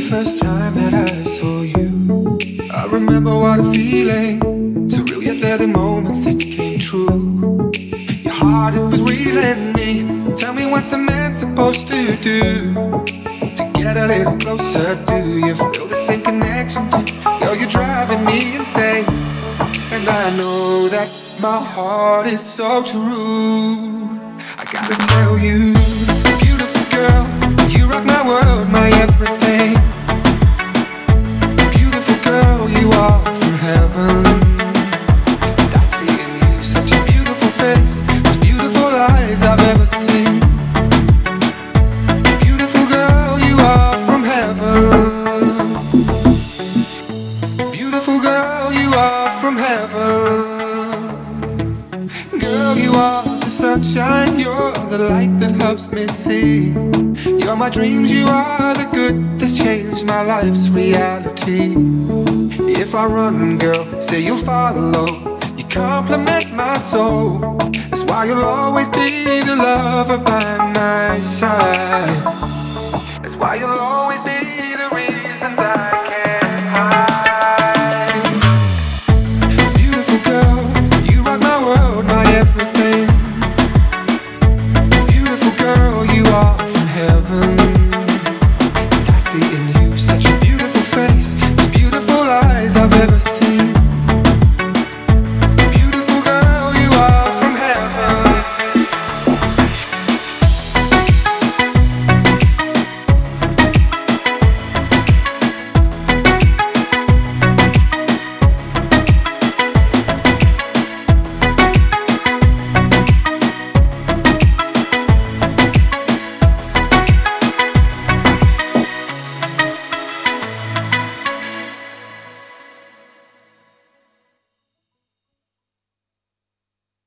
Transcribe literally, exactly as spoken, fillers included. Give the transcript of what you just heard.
first time that I saw you, I remember what a feeling, surreal yet that the moments it came true. Your heart, it was reeling me. Tell me what's a man supposed to do to get a little closer? Do you feel the same connection too? Girl, you're driving me insane, and I know that my heart is so true. I gotta tell you, beautiful girl, you rock my world, my everything. Beautiful girl, you are from heaven. And I see in you such a beautiful face, most beautiful eyes I've ever seen. Beautiful girl, you are from heaven. Beautiful girl, you are from heaven. Girl, you are the sunshine, you're the light that helps me see. You're my dreams, you are the good that's changed my life's reality. If I run, girl, say you'll follow. You compliment my soul. That's why you'll always be the lover by my side. That's why you'll always